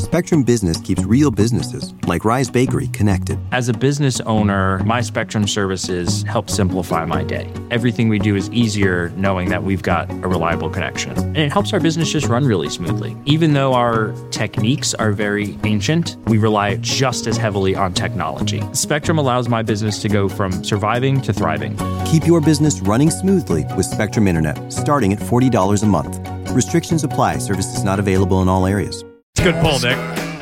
Spectrum Business keeps real businesses, like Rise Bakery, connected. As a business owner, my Spectrum services help simplify my day. Everything we do is easier knowing that we've got a reliable connection. And it helps our business just run really smoothly. Even though our techniques are very ancient, we rely just as heavily on technology. Spectrum allows my business to go from surviving to thriving. Keep your business running smoothly with Spectrum Internet, starting at $40 a month. Restrictions apply. Services not available in all areas. It's a good pull, Nick.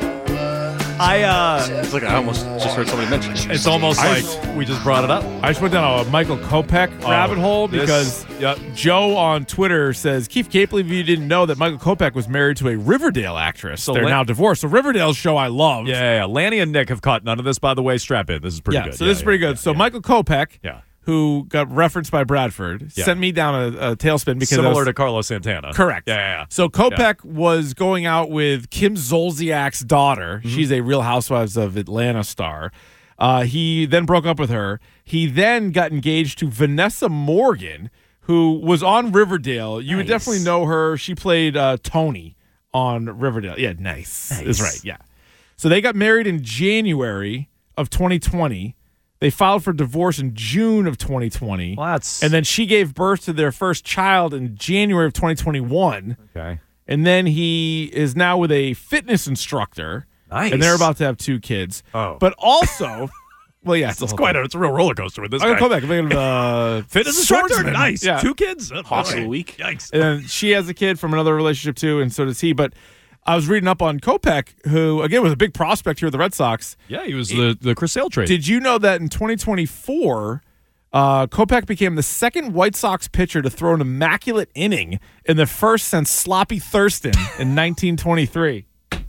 It's like I almost just heard somebody mention it. It's almost like we just brought it up. I just went down a Michael Kopech rabbit hole because Joe on Twitter says, Keith, can't believe you didn't know that Michael Kopech was married to a Riverdale actress. So they're now divorced. So Riverdale's show I love. Yeah. Lanny and Nick have caught none of this, by the way. Strap in. This is pretty good. So this is pretty good. So Michael Kopech, who got referenced by Bradford, sent me down a tailspin because similar to Carlos Santana. Correct. Yeah. So Kopech was going out with Kim Zolciak's daughter. Mm-hmm. She's a Real Housewives of Atlanta star. He then broke up with her. He then got engaged to Vanessa Morgan, who was on Riverdale. You would definitely know her. She played Tony on Riverdale. Yeah, nice. That's right, yeah. So they got married in January of 2020. They filed for divorce in June of 2020. And then she gave birth to their first child in January of 2021. Okay. And then he is now with a fitness instructor. Nice. And they're about to have 2 kids. Oh. But also, well, yeah, it's a real roller coaster with this I'm guy. going to come back. Fitness instructor? Swordsman. Nice. Yeah. 2 kids? Hawks a week. Yikes. And then she has a kid from another relationship, too, and so does he. But I was reading up on Kopech, who, again, was a big prospect here at the Red Sox. Yeah, he was the Chris Sale trade. Did you know that in 2024, Kopech became the second White Sox pitcher to throw an immaculate inning in the first since Sloppy Thurston in 1923?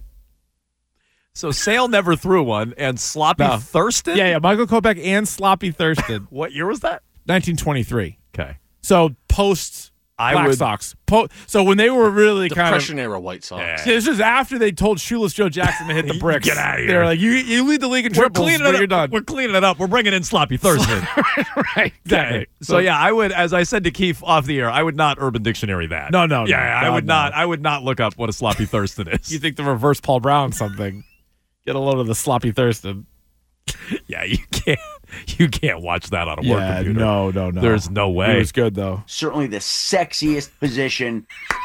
So Sale never threw one, and Sloppy Thurston? Yeah, Michael Kopech and Sloppy Thurston. What year was that? 1923. Okay. So post Black Sox. So when they were really Depression era White Sox. Yeah, this is after they told Shoeless Joe Jackson to hit the bricks. Get out of here. They're like, you lead the league in triples, but you're done. We're cleaning it up. We're bringing in Sloppy Thurston. Right, exactly. So I would, as I said to Keith off the air, I would not Urban Dictionary that. No. I would not. I would not look up what a Sloppy Thurston is. You think the reverse Paul Brown something? Get a load of the Sloppy Thurston. Yeah, you can't watch that on a work computer. No. There's no way. It was good though. Certainly the sexiest position.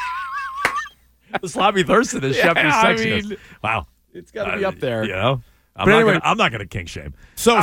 The Sloppy Thurston is Schefter's sexiest. I mean, wow, it's got to be up there. You know, I'm not going to kink shame. So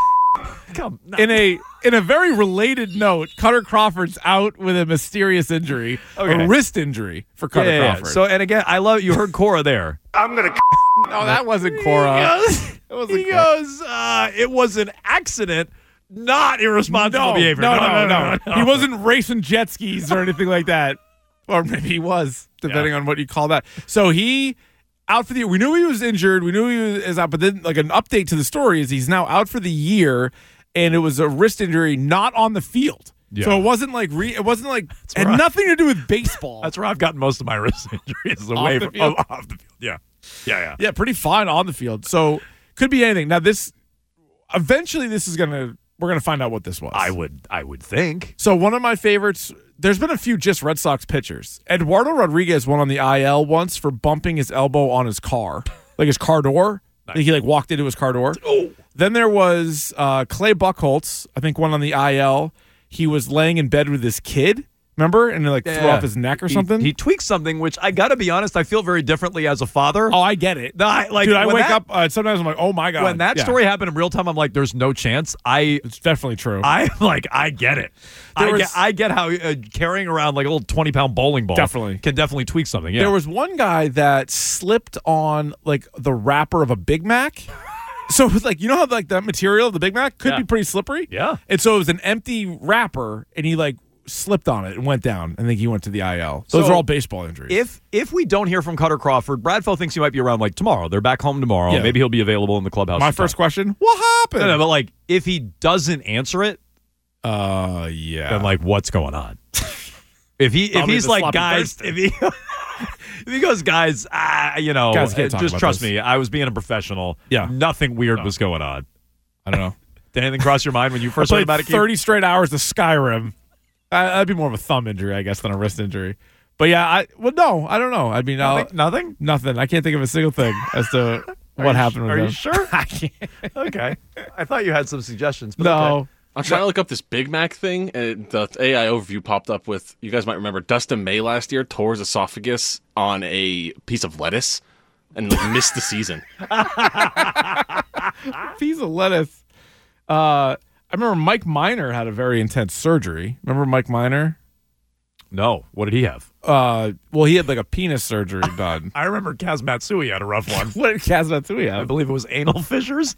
in a very related note, Cutter Crawford's out with a mysterious injury, a wrist injury for Cutter Crawford. So, and again, I love you heard Cora there. I'm going to No, that wasn't Cora. He goes, it was an accident, not irresponsible behavior. No. He wasn't racing jet skis or anything like that. Or maybe he was, depending on what you call that. So he out for the year. We knew he was injured. We knew he was out. But then like an update to the story is he's now out for the year, and it was a wrist injury not on the field. Yeah. So it wasn't like had nothing to do with baseball. That's where I've gotten most of my wrist injuries away from off the field. Yeah, pretty fine on the field. So could be anything. Now eventually we're gonna find out what this was. I would think. So one of my favorites. There's been a few just Red Sox pitchers. Eduardo Rodriguez went on the IL once for bumping his elbow on his car, like his car door. Nice. He walked into his car door. Oh. Then there was Clay Buchholz. I think went on the IL. He was laying in bed with his kid. Remember? And threw off his neck or something? He tweaked something, which I got to be honest, I feel very differently as a father. Oh, I get it. No, Dude, I wake up, sometimes I'm like, oh my God. When that story happened in real time, I'm like, there's no chance. It's definitely true. I get it. I get how carrying around like a little 20-pound bowling ball can definitely tweak something. Yeah. There was one guy that slipped on the wrapper of a Big Mac. So it was you know how that material of the Big Mac could be pretty slippery? Yeah. And so it was an empty wrapper, and he slipped on it and went down. I think he went to the IL. Those are all baseball injuries. If we don't hear from Cutter Crawford, Brad Fell thinks he might be around tomorrow. They're back home tomorrow. Yeah. Maybe he'll be available in the clubhouse. My first question, what happened? No, but if he doesn't answer it, yeah. Then what's going on? if he's like, guys, if he goes, guys, guys, just trust me. I was being a professional. Yeah. Nothing weird was going on. I don't know. Did anything cross your mind when you first heard about it? 30 straight hours of Skyrim. That'd be more of a thumb injury, I guess, than a wrist injury. But yeah, I don't know. I mean, Nothing? Nothing. I can't think of a single thing as to what happened with Are him. you sure? I can't. Okay. I thought you had some suggestions. But No. okay. I'm trying to look up this Big Mac thing, and the AI overview popped up with, you guys might remember, Dustin May last year tore his esophagus on a piece of lettuce and missed the season. Piece of lettuce. I remember Mike Miner had a very intense surgery. Remember Mike Miner? No. What did he have? Well, he had like a penis surgery done. I remember Kaz Matsui had a rough one. What did Kaz Matsui I have? believe it was anal fissures.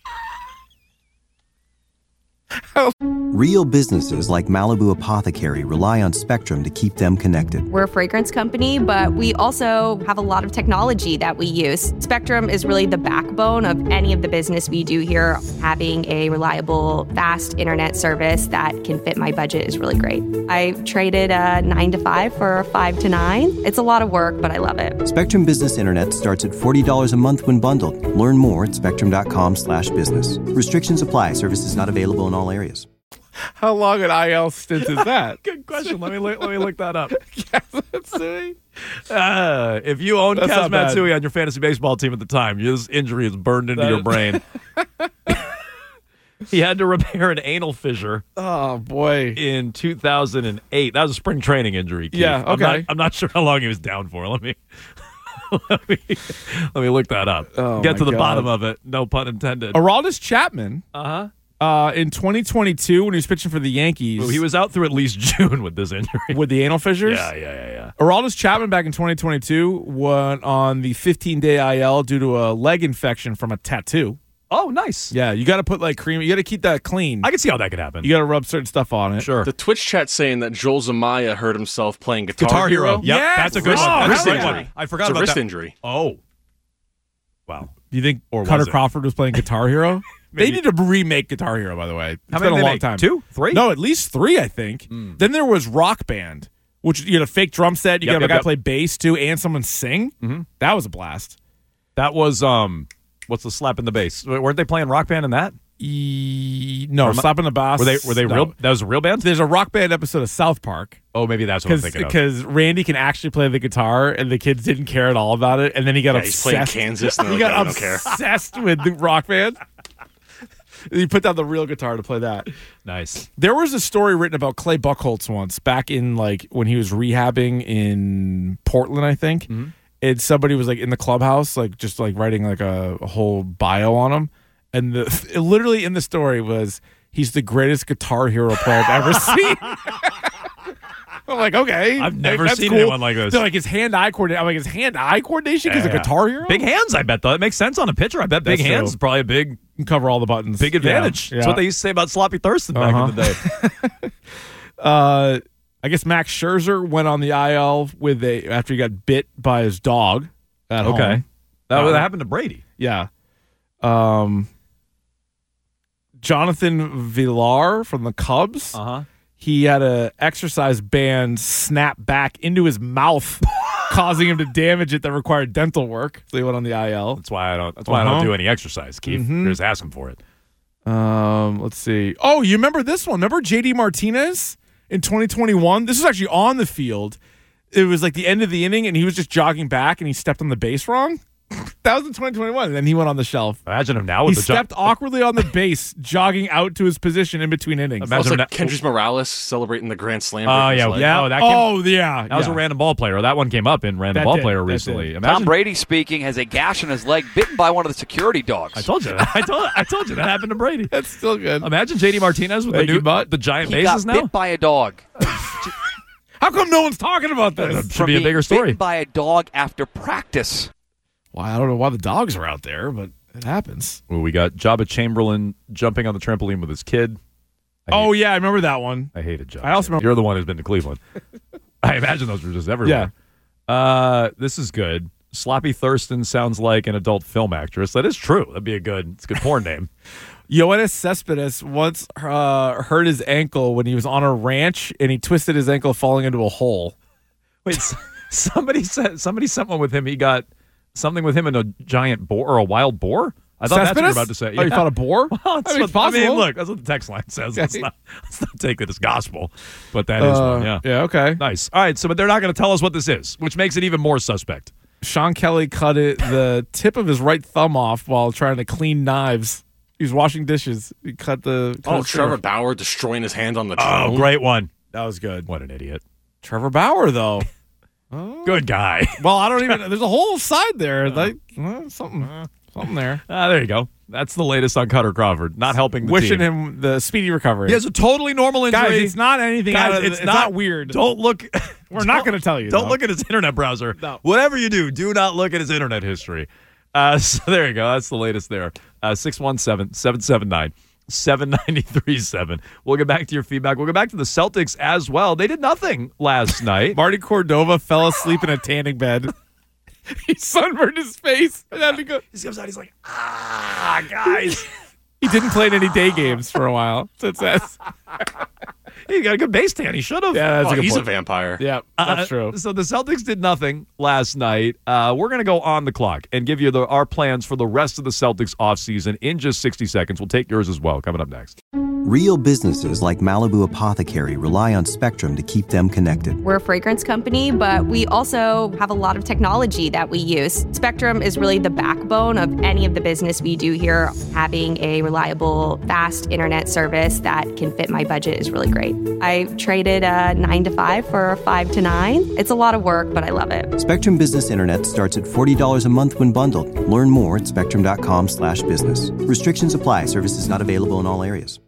Real businesses like Malibu Apothecary rely on Spectrum to keep them connected. We're a fragrance company, but we also have a lot of technology that we use. Spectrum is really the backbone of any of the business we do here. Having a reliable, fast internet service that can fit my budget is really great. I traded a 9 to 5 for a 5 to 9. It's a lot of work, but I love it. Spectrum Business Internet starts at $40 a month when bundled. Learn more at spectrum.com/business. Restrictions apply. Services not available in all areas. How long an IL stint is that? Good question. Let me look that up. Kaz Matsui? If you owned That's Kaz not bad. Matsui on your fantasy baseball team at the time, this injury is burned into your brain. He had to repair an anal fissure Oh boy. in 2008. That was a spring training injury, Keith. Yeah, okay. I'm not sure how long he was down for. Let me look that up. Oh, Get to my the God. bottom of it. No pun intended. Aroldis Chapman. Uh-huh. In 2022, when he was pitching for the Yankees, Well, he was out through at least June with this injury. with the anal fissures. Yeah. Aroldis Chapman back in 2022 went on the 15-day IL due to a leg infection from a tattoo. Oh, nice. Yeah, you got to put like cream. You got to keep that clean. I can see how that could happen. You got to rub certain stuff on it. Sure. The Twitch chat saying that Joel Zamaya hurt himself playing Guitar Hero. Yep, Yes! that's a good Oh, one. That's a hell good yeah. one. I forgot It's a about wrist that. injury. Oh. Wow. Do you think Or was Cutter it? Crawford was playing Guitar Hero? They need to remake Guitar Hero, by the way. It's How been many a did they long make? time. 2? 3? No, at least 3, I think. Then there was Rock Band, which you had a fake drum set. You got a guy play bass too, and someone sing. Mm-hmm. That was a blast. That was what's the slap in the bass? Weren't they playing Rock Band in that? No, Slap in the Bass. Were they no. real? That was a real band? There's a Rock Band episode of South Park. Oh, maybe that's what I'm thinking of. Because Randy can actually play the guitar, and the kids didn't care at all about it, and then he got He's playing obsessed. Kansas. And He they're got like, I don't care. obsessed with the Rock Band. He put down the real guitar to play that. Nice. There was a story written about Clay Buchholz once back in like when he was rehabbing in Portland, I think. Mm-hmm. And somebody was like in the clubhouse, like just like writing like a whole bio on him. And literally in the story was he's the greatest Guitar Hero player I've ever seen. I'm like, okay. I've never that's seen cool. anyone like this. They're like his hand-eye coordination. I'm like, his hand-eye coordination is a Guitar Hero? Big hands, I bet, though. It makes sense on a pitcher. I bet big That's hands true. is probably a big Cover all the buttons. advantage. Yeah. That's what they used to say about Sloppy Thurston back in the day. I guess Max Scherzer went on the IL after he got bit by his dog at home. Okay. That happened to Brady. Yeah. Jonathan Villar from the Cubs. Uh-huh. He had a exercise band snap back into his mouth, causing him to damage it that required dental work. So he went on the IL. That's why I don't do any exercise, Keith. You're just asking for it. Let's see. Oh, you remember this one? Remember JD Martinez in 2021? This was actually on the field. It was like the end of the inning, and he was just jogging back, and he stepped on the base wrong. That was in 2021, and then he went on the shelf. Imagine him now He with the stepped awkwardly on the base, jogging out to his position in between innings. Imagine Also, that- Kendrys Morales celebrating the Grand Slam. Oh, break yeah. his leg. Yeah. That was a random ball player. That one came up in random That ball did. player That recently. did. Imagine, Tom Brady speaking has a gash on his leg bitten by one of the security dogs. I told you that. I told you that happened to Brady. That's still good. Imagine JD Martinez with Thank you, Mutt. the giant He got bases now. bit by a dog. How come no one's talking about this? Should be a bigger story. Bitten by a dog after practice. Well, I don't know why the dogs are out there, but it happens. Well, we got Jabba Chamberlain jumping on the trampoline with his kid. Oh, yeah, I remember that one. I hated Jabba. I also remember- You're the one who's been to Cleveland. I imagine those were just everywhere. This is good. Sloppy Thurston sounds like an adult film actress. That is true. It's a good porn name. Yoenis Cespedes once hurt his ankle when he was on a ranch, and he twisted his ankle falling into a hole. Wait, somebody sent one with him. He got something with him and a giant boar or a wild boar. I thought that's what you were Cespedes? about to say. Oh, you thought a boar? Well, I mean, it's I possible. mean, look, that's what the text line says. Okay. Let's not take it as gospel, but that is one. Yeah. Yeah, okay. Nice. All right, so but they're not going to tell us what this is, which makes it even more suspect. Sean Kelly cut the tip of his right thumb off while trying to clean knives. He was washing dishes. He cut the. Oh, Trevor Bauer destroying his hand on the drone. Oh, great one. That was good. What an idiot. Trevor Bauer, though. Good guy. Well, I don't even. There's a whole side there. Like something there. There you go. That's the latest on Cutter Crawford. Not helping the Wishing team. him the speedy recovery. He has a totally normal injury. Guys, it's not anything. Guys, it's not weird. Don't look. We're not going to tell you. Don't look at his internet browser. No. Whatever you do not look at his internet history. So there you go. That's the latest there. 617-779-7937. We'll get back to your feedback. We'll get back to the Celtics as well. They did nothing last night. Marty Cordova fell asleep in a tanning bed. He sunburned his face and had to go. He comes out. He's like, guys. He didn't play in any day games for a while. So it says. He got a good base tan. He should have. Yeah, that's a good He's point. a vampire. Yeah, that's true. So the Celtics did nothing last night. We're going to go on the clock and give you our plans for the rest of the Celtics offseason in just 60 seconds. We'll take yours as well. Coming up next. Real businesses like Malibu Apothecary rely on Spectrum to keep them connected. We're a fragrance company, but we also have a lot of technology that we use. Spectrum is really the backbone of any of the business we do here. Having a reliable, fast internet service that can fit my budget is really great. I traded a 9 to 5 for a 5 to 9. It's a lot of work, but I love it. Spectrum Business Internet starts at $40 a month when bundled. Learn more at spectrum.com/business. Restrictions apply. Services not available in all areas.